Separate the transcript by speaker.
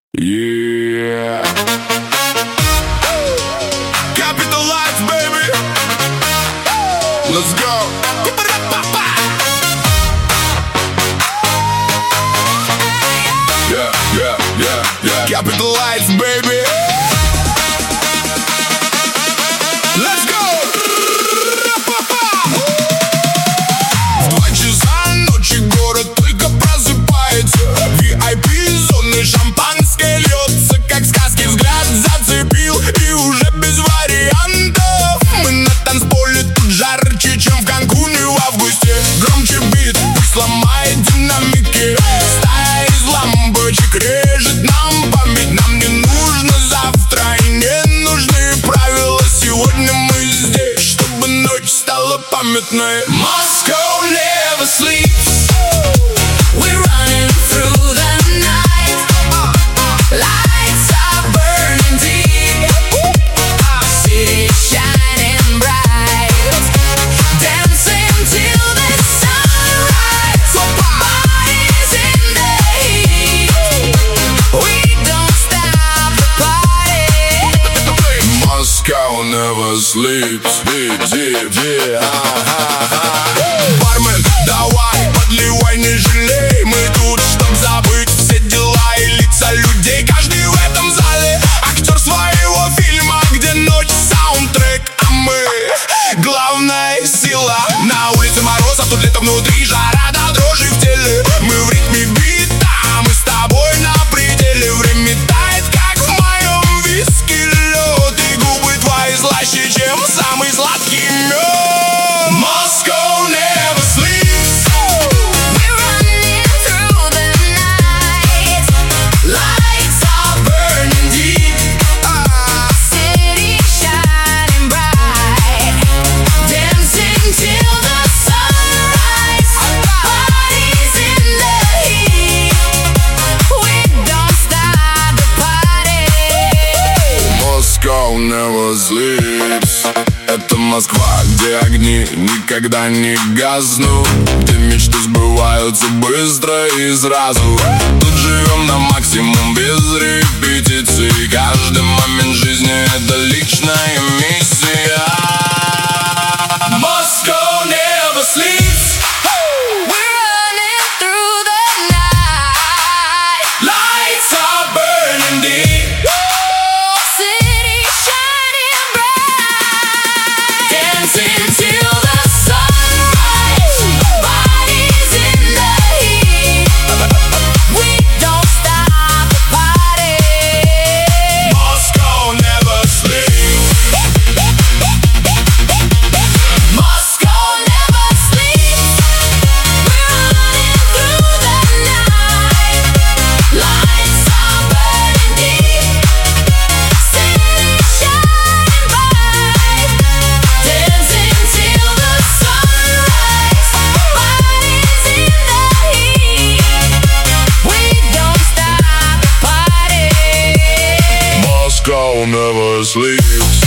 Speaker 1: Yeah. Capital Lights, baby. Let's go. Yeah. Capital Lights, baby. Let's go. В 2 часа ночи город только просыпается. VIP-зоны, шампанское льется, как в сказке, взгляд зацепил, и уже без вариантов. Мы на танцполе, тут жарче, чем в Канкуне в августе. Громче бит, пусть сломает динамики. Стая из лампочек режет нам память. Нам не нужно завтра и не нужны правила. Сегодня мы здесь, чтобы ночь стала памятной. Moscow never sleeps. We're running through the night. Lights are burning deep. City shining bright. Dancing till the sunrise. Bodies in the heat. We don't stop the party. Moscow never sleeps. Бармен, давай, подливай, не жалей. Мы тут, чтоб забыть все дела и лица людей. Каждый в этом зале актер своего фильма, где ночь саундтрек, а мы главная сила. На улице мороз, а тут лето внутри, жара до дрожи в теле. Мы в ритме бита, мы с тобой на пределе. Время тает, как в моем виски лед, и губы твои слаще, чем самый сладкий мед. Moscow never sleeps. We're running through the night. Lights are burning deep. City shining bright. Dancing till the sunrise. Bodies in the heat. We don't stop the party. Moscow never sleeps. Это Москва, где огни никогда не гаснут, где мечты сбываются быстро и сразу. Тут живем на максимум без репетиций. Каждый момент жизни — это личная миссия. Moscow never sleeps. We're running through the night. Lights are burning deep. City shining bright. Dancing till the sunrise. Bodies in the heat. We don't stop the party. Moscow never sleeps. Moscow never sleeps. We're running through the night. Lights are burning deep. City shining bright. Dancing till the sunrise. Bodies in the heat. We don't stop the party. Moscow never sleeps.